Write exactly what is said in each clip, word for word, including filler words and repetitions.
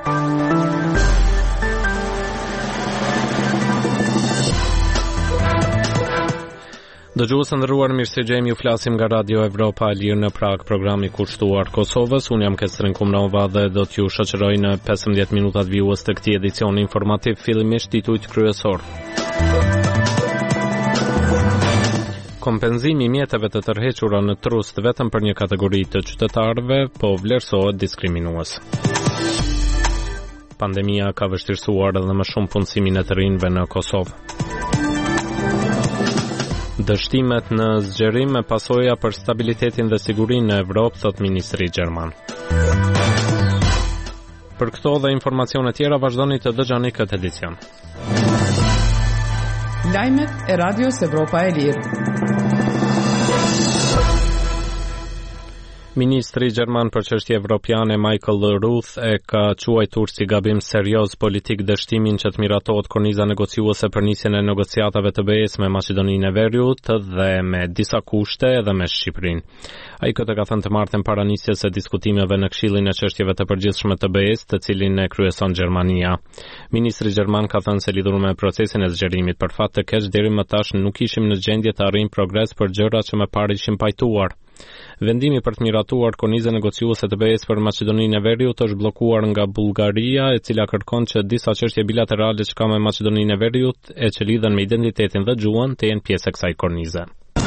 Dëgjues nderuar, mirësegjemi, ju flasim nga Radio Evropa e Lirë në Prag, programi kushtuar Kosovës. Unë jam Kestrin Kumnova dhe do t'ju shoqëroj në pesëmbëdhjetë minutat vijues të këtij edicioni informativ, fillimisht titujt kryesor. Kompenzimi i mjeteve të tërhequra në trust vetëm për një kategori të qytetarëve po vlerësohet diskriminues. Pandemia ka vështirësuar edhe më shumë punësimin e të rinjve në Kosovë. Dështimet në zgjerim me pasoja për stabilitetin dhe sigurinë në Evropë, thot ministri gjerman. Për këto dhe informacione tjera vazhdoni të dëgjoni këtë edicion. Lajmet e Radios Evropa e Lirë. Ministri gjerman për çështje evropiane Michael Ruth e ka quajtur si gabim serioz politik dështimin që të miratohet korniza negociuese për nisjen e negociatave të B E S me Maqedoninë e Veriut dhe me disa kushte edhe me Shqipërinë. Ai këtë ka thënë të martën para nisjes së diskutimeve në Këshillin e çështjeve të përgjithshme të B E S, të cilin e kryeson Gjermania. Ministri gjerman ka thënë se lidhur me procesin e zgjerimit për fat të keq deri më tash nuk ishim në gjendje të arrijmë progres për gjërat që më parë ishin pajtuar. Vendimi për të miratuar kornizën negociuese të B E S për Maqedoninë e Veriut është bllokuar nga Bullgaria, e cila kërkon që disa çështje bilaterale që ka me Maqedoninë e Veriut e që lidhen me identitetin dhe gjuhën të jenë pjesë e kësaj kornize.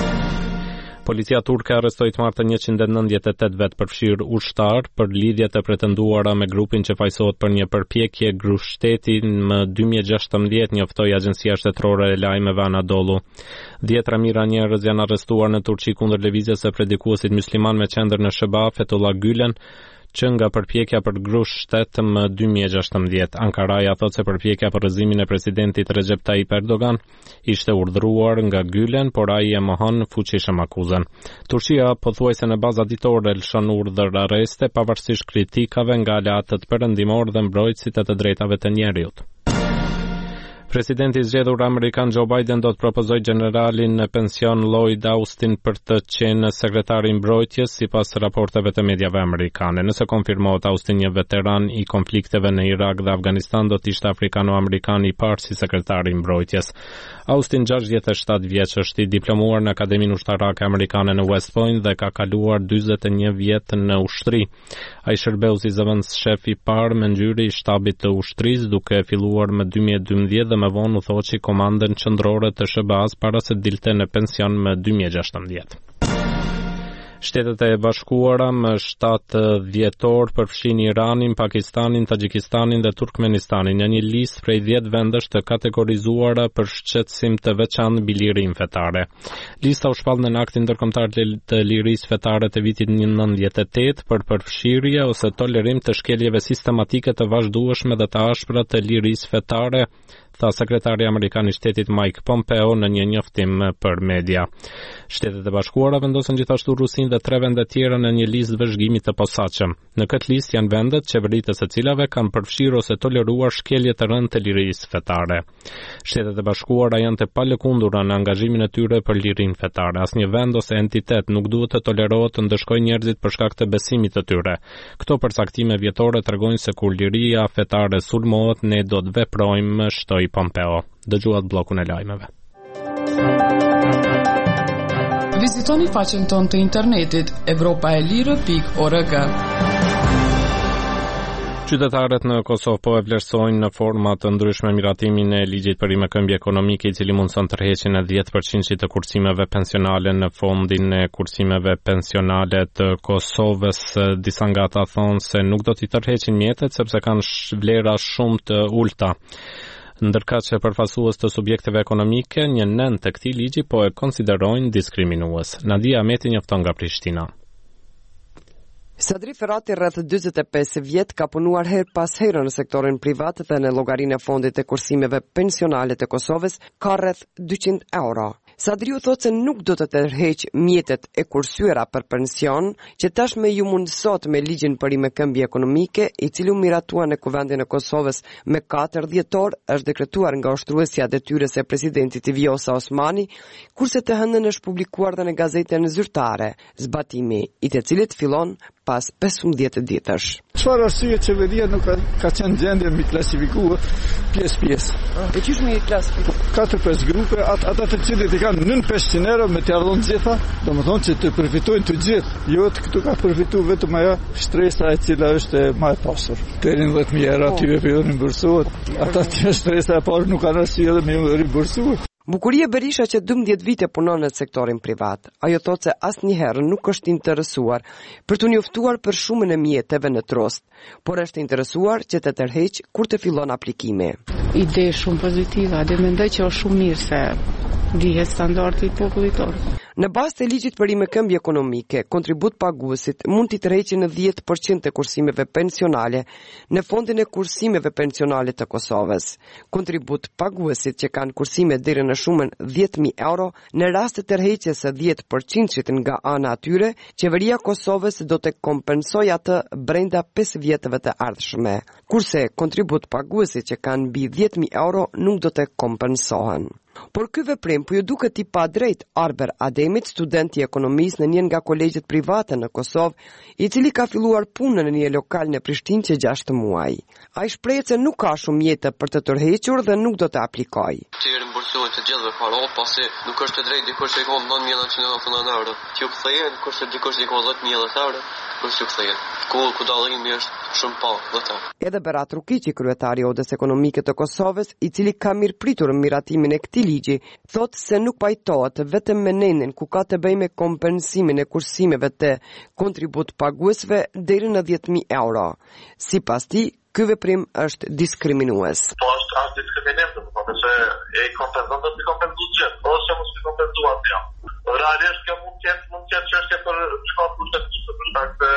Policia turke arrestoi të martën njëqind e nëntëdhjetë e tetë vet përfshirë ushtar për lidhjet e pretenduara me grupin që fajsohet për një përpjekje grushteti më dy mijë e gjashtëmbëdhjetë, njoftoi Agjencia Shtetërore e Lajmeve Anadolu. Dhjetra mijëra njerëz janë arrestuar në Turqi kundër lëvizjes së predikuesit musliman me qendër në Sheba, Fethullah Gülen, që nga përpjekja për grushtet më dy mijë e gjashtëmbëdhjetë. Ankaraja thot se përpjekja për rrëzimin e presidentit Recep Tayyip Erdogan ishte urdhëruar nga Gülen, por ai e mohon fuqishëm akuzën. Turqia pothuajse në baza ditore lëshon urdhër arreste pavarësisht kritikave nga aleatët perëndimor dhe mbrojtësit e të drejtave të njerëzit. Presidenti i zgjedhur amerikan Joe Biden do të propozojë generalin në pension Lloyd Austin për të qenë sekretari i mbrojtjes sipas raporteve të medjave amerikane. Nëse konfirmohet, Austin, një veteran i konflikteve në Irak dhe Afganistan, do të ishte afrikano-amerikan i parë si sekretari i mbrojtjes. Austin, gjashtëdhjetë e shtatë vjeç, është i diplomuar në Akademinë Ushtarake Amerikane në West Point dhe ka kaluar dyzet e një vjet në ushtri. Ai shërbeu si zëvendës shef i parë me ngjyrë i shtabit të ushtrisë, duke filluar më dy mijë e dymbëdhjetë dhe më vonë u thoçi komandën qendrore të S B A-s para se dilte në pension më dy mijë e gjashtëmbëdhjetë. Shtetet e Bashkuara më shtatë dhjetor përfshin Iranin, Pakistanin, Tagjikistanin dhe Turkmenistanin në një listë prej dhjetë vendesh të kategorizuara për shqetësim të veçantë mbi lirinë fetare. Lista u shpall në aktin ndërkombëtar të lirisë fetare të vitit nëntëdhjetë e tetë për përfshirje ose tolerim të shkeljeve sistematike të vazhdueshme dhe të ashpra të lirisë fetare, tha sekretari amerikan i shtetit Mike Pompeo në një njoftim për media. Shtetet e Bashkuara vendosen gjithashtu Rusinë dhe tre vende tjera në një listë vëzhgimi të posaçëm. Në këtë listë janë vendet qeveritës së cilave kanë përfshirë ose toleruar shkelje të rëndë të lirisë fetare. Shtetet e Bashkuara janë të palëkundura në angazhimin e tyre për lirinë fetare. Asnjë vend ose entitet nuk duhet të tolerohet të ndëshkojë njerëzit për shkak të besimit të tyre. Këto përcaktime vjetore tregojnë se kur liria fetare sulmohet, ne do të veprojmë, shtoi Pompeo. Dëgjuat bllokun e lajmeve. Vizitoni faqen tonë të internetit evropa e lirë pikë org. Qytetarët në Kosovë po e vlerësojnë në forma të ndryshme miratimin e ligjit për rimëkëmbje ekonomike, i cili mundson tërheqjen e dhjetë përqind të kursimeve pensionale në fondin e kursimeve pensionale të Kosovës. Disa nga ata thonë se nuk do t'i tërheqin mjetet sepse kanë vlera shumë të ulta. Ndërka që përfaqësues të subjekteve ekonomike, një nën të këtij ligji po e konsiderojnë diskriminues. Nadia Ahmeti njofton nga Prishtina. Sadri Ferrati rreth dyzet e pesë vjet ka punuar her pas here në sektorin privat dhe në llogarinë e fondit të kursimeve pensionale të Kosovës ka rreth dyqind euro. Sadri u thot se nuk do të tërheq mjetet e kursyera për pension, që tashmë ju mundësot me ligjin për rimëkëmbje ekonomike, i cili u miratua në Kuvendin e Kosovës me katër dhjetor, është dekretuar nga ushtruesja detyrës e presidentit Vjosa Osmani, kurse të hënën është publikuar dhe në gazetën zyrtare, zbatimi i të cilit fillon pas pesëmbëdhjetë ditësh. Çfarë arsye qeveria nuk ka, ka qenë gjendje mi klasifikuar pjesë-pjesë. E çish mi klasifikuar? katër pesë grupe, at, ata të cilët i kanë nëntëqind euro me t'ia dhënë gjitha, domethënë që të përfitojnë të gjithë. Jo të këtu ka përfituar vetëm ajo shtresa e cila është më e pasur. Deri në dhjetë mijë euro aty vetë rimbursohet. Ata që shtresa e parë nuk kanë arsye edhe me rimbursuar. Bukuria Berisha që dymbëdhjetë vite punon në sektorin privat. Ajo thotë se asnjëherë nuk është interesuar për të njoftuar për shumën e mjeteve në trost, por është interesuar që të tërheq kur të fillon aplikimi. Ide shumë pozitive, dhe mendoj që është shumë mirë se dihet standardi i popullit tonë. Në bazë të ligjit për rimëkëmbje ekonomike, kontribut paguesit mund t'i tërheqë në dhjetë përqind të kursimeve pensionale në fondin e kursimeve pensionale të Kosovës. Kontribut paguesit që kanë kursime deri në shumën dhjetë mijë euro, në rast të tërheqjes së dhjetë përqind nga ana atyre, qeveria Kosovës do të kompensojë atë brenda pesë vjetëve të ardhshme, kurse kontribut paguesit që kanë mbi dhjetë mijë euro nuk do të kompensohen. Por ky veprim po ju duket i padrejt Arber Ademit, student i ekonomisë në një nga kolegjet private në Kosovë, i cili ka filluar punën në një lokal në Prishtinë që gjashtë muaj. Ai shprehet se nuk ka shumë mjete për të tërhequr dhe nuk do të aplikojë. Të rimbursohen të gjithëve parot, pasi nuk është e drejtë dikush që i ka nëntë mijë nëntëqind e nëntëdhjetë euro. Që u kthehen, kurse dikush që i ka dhjetë mijë euro, kurse u kthehen. Ku ku dallimi është shumë pak, vërtet. Edhe Berat Rukiqi, kryetari i Odës Ekonomike të Kosovës, i cili ka mirëpritur miratimin e këtij ligji, thotë se nuk pajtohet vetëm me nenin ku ka të bëjë me kompensimin e kursimeve të kontribut paguesve deri në dhjetë mijë euro. Sipas tij, ky veprim është diskriminues. Po është as diskriminim, domethënë se e kompenzon do të kompenzojë gjithë, ose mos i kompenzuar atje. Realisht kjo mund të jetë mund të jetë çështje për shkak kushtetuse, për shkak të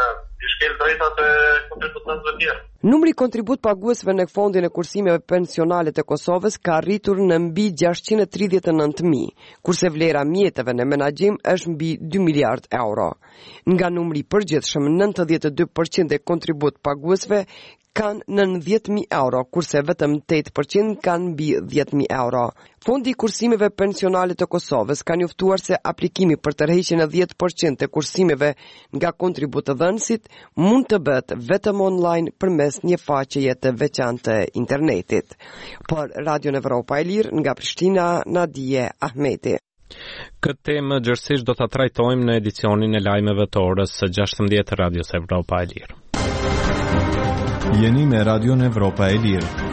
i shkel drejtat e kontributantëve të tjerë. Numri kontribut paguesve në fondin e kursimeve pensionale të Kosovës ka rritur në mbi gjashtëqind e tridhjetë e nëntë mijë, kurse vlera mjeteve në menaxhim është mbi dy miliard euro. Nga numri i përgjithshëm, nëntëdhjetë e dy përqind e kontribut paguesve kanë nëntëdhjetë mijë euro, kurse vetëm tetë përqind kanë mbi dhjetë mijë euro. Fondi i kursimeve pensionale të Kosovës ka njoftuar se aplikimi për tërheqjen e dhjetë përqind të kursimeve nga kontributëdhënësit mund të bëhet vetëm online përmes një faqeje të veçantë të internetit. Për Radio Evropa e Lirë, nga Prishtina, Nadije Ahmeti. Këtë temë gjërësisht do ta trajtojmë në edicionin e lajmeve të orës së gjashtëmbëdhjetë Radios Evropa e Lirë. Jeni me Radio Evropa e Lirë.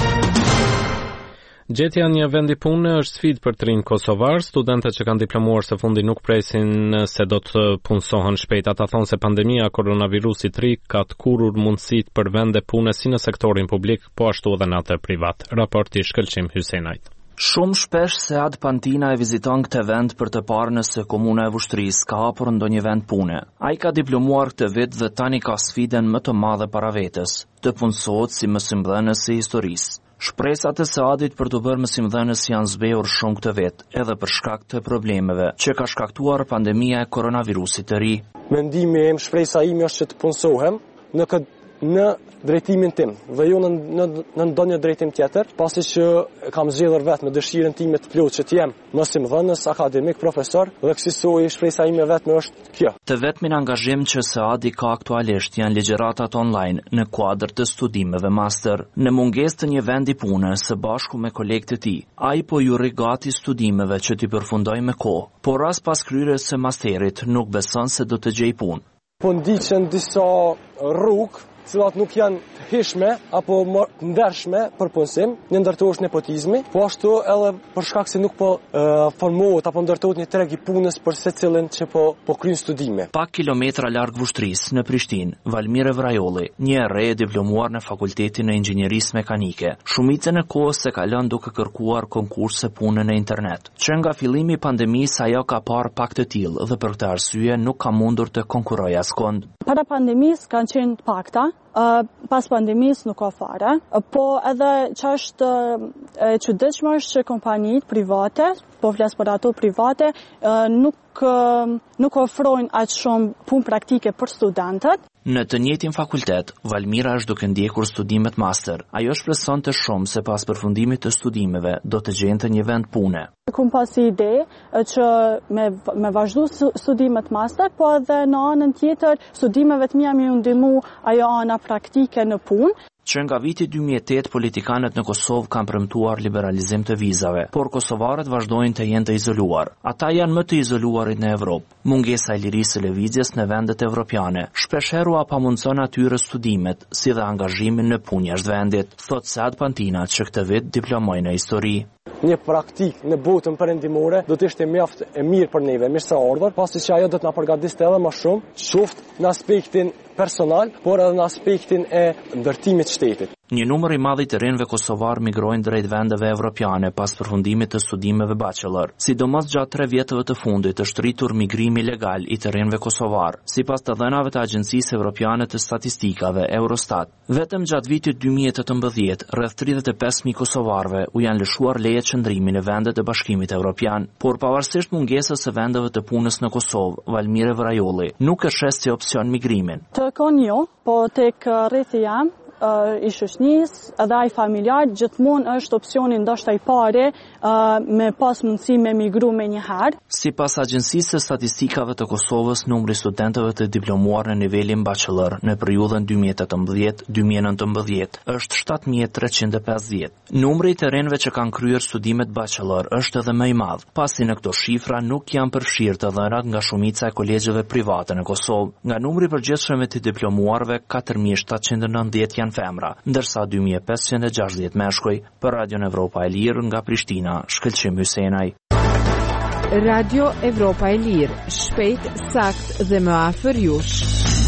Gjetja një vendi pune është sfidë për të rinj kosovar. Studentët që kanë diplomuar së fundi nuk presin se do të punësohen shpejt. Ata thonë se pandemia koronavirusit ri ka të kurrur mundësitë për vende pune si në sektorin publik, po ashtu edhe në atë privat. Raporti Shkëlqim Hysenajt. Shumë shpesh Sead Pantina e viziton këtë vend për të parë nëse komuna e Vushtrisë ka hapur ndonjë vend pune. Ai ka diplomuar këtë vit dhe tani ka sfidën më të madhe para vetes, të punësohet si mësimdhënës i historisë. Shpresat e Seadit për të bërë mësimdhënës janë zbehur shumë këtë vit, edhe për shkak të problemeve që ka shkaktuar pandemia e koronavirusit të ri. Mendimi im, shpresa ime është që të punësohem në këtë në drejtimin tim dhe jo në, në, në ndonjë drejtim tjetër, pasi që kam zgjedhur vetë me dëshirën time të plotë që të jem mësimdhënës, akademik, profesor dhe kësaj shpresa ime vetme është kjo. Të vetmin angazhim që Seadi ka aktualisht janë ligjëratat online në kuadër të studimeve master. Në mungesë të një vendi pune së bashku me kolegët e tij, ai po ju rri gati studimeve që t'i përfundojë me kohë, por as pas kryerjes së masterit nuk beson se do të gjej punë. Po ndiqen disa rrugë cilat nuk janë të hishme apo të ndershme për punësim, një ndërtohesh nepotizmi, po ashtu edhe për shkak se nuk po e, formohet apo ndërtohet një treg i punës për secilin që po po kryen studime. Pak kilometra larg Vushtrisë, në Prishtinë, Valmire Vrajolli, një e re e diplomuar në Fakultetin e Inxhinierisë Mekanike, shumicën e kohës se kalon duke kërkuar konkurse pune në internet. Që nga fillimi i pandemisë ajo ka parë pak të tillë dhe për këtë arsye nuk ka mundur të konkurrojë askund. Para pandemisë kanë qenë pakta, pas pandemisë nuk ka fare, po edhe që është e çuditshme është që kompanitë private, po flas për ato private, nuk nuk ofrojnë aq shumë punë praktike për studentët. Në të njëjtin fakultet, Valmira është duke ndjekur studimet master. Ajo shpresonte shumë se pas përfundimit të studimeve do të gjente një vend pune. Kam pasi ide që me me vazhdu studimet master, po edhe në anën tjetër studimeve të mia më u ndihmu ajo ana praktike në punë. Që nga viti dy mijë e tetë politikanët në Kosovë kanë premtuar liberalizim të vizave, por kosovarët vazhdojnë të jenë të izoluar. Ata janë më të izoluarit në Evropë. Mungesa e lirisë së lëvizjes në vendet evropiane shpeshherë pamundson atyre studimet, si dhe angazhimin në punë jashtë vendit, thot Sead Pantina, që këtë vit diplomoi në histori. Një praktik në botën perëndimore do të ishte mjaft e mirë për neve, mirë se ardhur, pasi që ajo do të na përgatiste edhe më shumë, qoftë në aspektin personal, por edhe në aspektin e ndërtimit të shtetit. Një numër i madh i të rinjve kosovar migrojnë drejt vendeve evropiane pas përfundimit të studimeve bachelor. Sidomos gjatë tre vjetëve të fundit është rritur migrimi legal i të rinjve kosovar, sipas të dhënave të Agjencisë Evropiane të Statistikave Eurostat. Vetëm gjatë vitit dy mijë e tetëmbëdhjetë, rreth tridhjetë e pesë mijë kosovarëve u janë lëshuar leje qëndrimi në vendet e Bashkimit Evropian, por pavarësisht mungesës së vendeve të punës në Kosovë, Valmire Vrajolli nuk e shes si opsion migrimin. Të kon jo, po tek rrethi jam Uh, i shoqënisë edhe ai familjar gjithmonë është opsioni ndoshta i parë uh, me pas mundësi me migru me një herë. Sipas Agjencisë së Statistikave të Kosovës, numri i studentëve të diplomuar në nivelin bachelor në periudhën dy mijë e tetëmbëdhjetë dy mijë e nëntëmbëdhjetë është shtatë mijë e treqind e pesëdhjetë. Numri i të rinjve që kanë kryer studimet bachelor është edhe më i madh, pasi në këto shifra nuk janë përfshirë të dhënat nga shumica e kolegjeve private në Kosovë. Nga numri i përgjithshëm i të diplomuarve, katër mijë shtatëqind e nëntëdhjetë janë femra, ndërsa dy mijë e pesëqind e gjashtëdhjetë meshkuj. Për Radion Evropa e Lirë nga Prishtina, Shkëlqim Hysenaj. Radio Evropa e Lirë, shpejt, sakt dhe më afër jush.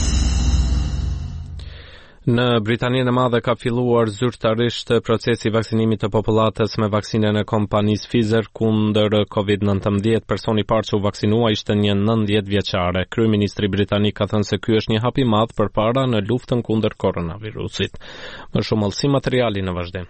Në Britaninë e Madhe ka filluar zyrtarisht procesi i vaksinimit të popullatës me vaksinën e kompanisë Pfizer kundër kovid nëntëmbëdhjetë. Personi i parë që u vaksinua ishte një nëntëdhjetë vjeçare. Kryeministri britanik ka thënë se ky është një hap i madh përpara në luftën kundër koronavirusit. Më shumë mallësi materiali në vazhdim.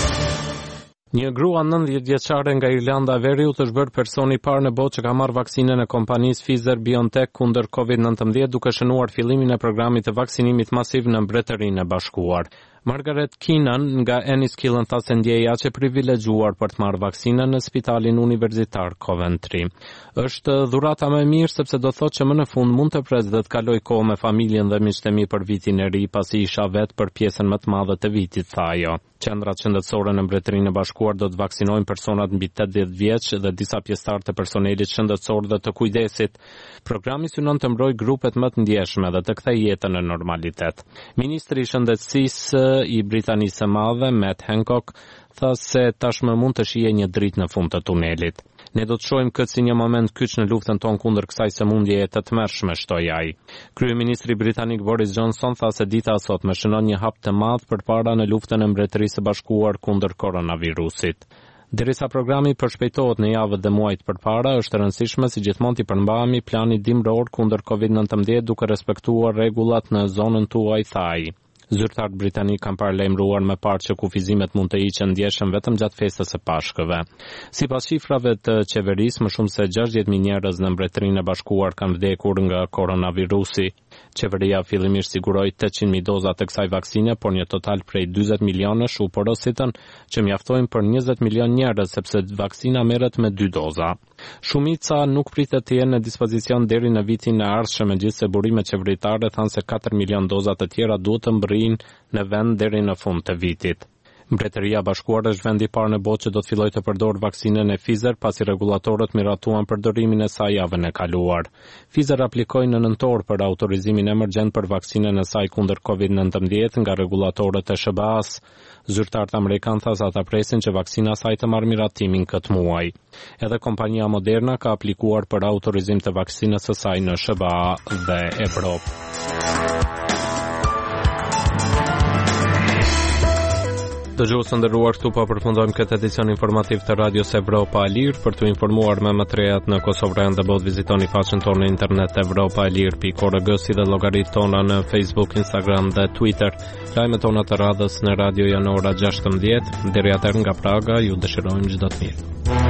Një grua nëntëdhjetë vjeçare nga Irlanda e Veriut është bërë personi i parë në botë që ka marrë vaksinën e kompanisë Pfizer-BioNTech kundër kovid nëntëmbëdhjetë duke shënuar fillimin e programit të vaksinimit masiv në Mbretërinë e Bashkuar. Margaret Keenan nga Enniskillen tha se ndjej aq e privilegjuar për të marrë vaksinën në Spitalin Universitar Coventry. Është dhurata më e mirë sepse do thotë që më në fund mund të pres dhe të kaloj kohë me familjen dhe miqtë e mi për vitin e ri, pasi isha vetë për pjesën më të madhe të vitit, tha ajo. Qendrat shëndetësore në Mbretërinë e Bashkuar do të vaksinojnë personat mbi tetëdhjetë vjeç dhe disa pjesëtar të personelit shëndetësor dhe të kujdesit. Programi synon të mbrojë grupet më të ndjeshme dhe të kthejë jetën në normalitet. Ministri i Shëndetësisë i Britanisë së Madhe, Matt Hancock, tha se tashmë mund të shihej një dritë në fund të tunelit. Ne do të shohim këtë si një moment kyç në luftën tonë kundër kësaj sëmundjeje të tmerrshme, shtoi ai. Kryeministri britanik Boris Johnson tha se dita e sotme shënon një hap të madh përpara në luftën e Mbretërisë së Bashkuar kundër koronavirusit. Derisa programi përshpejtohet në javët dhe muajt përpara, është e rëndësishme si gjithmonë të përmbahemi planit dimror kundër kovid nëntëmbëdhjetë duke respektuar rregullat në zonën tuaj, tha ai. Zyrtarët britanik kanë paralajmëruar më parë që kufizimet mund të hiqen ndjeshëm vetëm gjatë festës së Pashkëve. Sipas shifrave të qeverisë, më shumë se gjashtëdhjetë mijë njerëz në Mbretërinë e Bashkuar kanë vdekur nga koronavirusi. Qeveria fillimisht siguroi tetëqind mijë doza të kësaj vaksine, por një total prej dyzet milionësh u porositën, që mjaftojnë për njëzet milion njerëz, sepse vaksina merret me dy doza. Shumica nuk pritet të jenë në dispozicion deri në vitin e ardhshëm, megjithëse burimet qeveritare thanë se katër milion doza të tjera duhet të mbërrihen në vend deri në fund të vitit. Mbretëria e Bashkuar është vendi i parë në botë që do të fillojë të përdorë vaksinën e Pfizer pasi regulatorët miratuan përdorimin e saj javën e kaluar. Pfizer aplikoi në nëntor për autorizimin emergjent për vaksinën e saj kundër kovid nëntëmbëdhjetë nga regulatorët e S B A-s. Zyrtarët amerikanë tha se ata presin që vaksina e saj të marrë miratimin këtë muaj. Edhe kompania Moderna ka aplikuar për autorizim të vaksinës së saj në S B A dhe Evropë. Dëgjues të nderuar, këtu po përfundojmë këtë edicion informativ të Radios Evropa e Lirë. Për të informuar me më të rejat në Kosovë dhe bot, vizitoni faqen tonë në internet europa e lirë pikë org, si dhe llogaritë tona në Facebook, Instagram dhe Twitter. Lajmet tona të radhës në radio janë ora gjashtëmbëdhjetë. Deri atëherë nga Praga ju dëshirojmë çdo të mirë.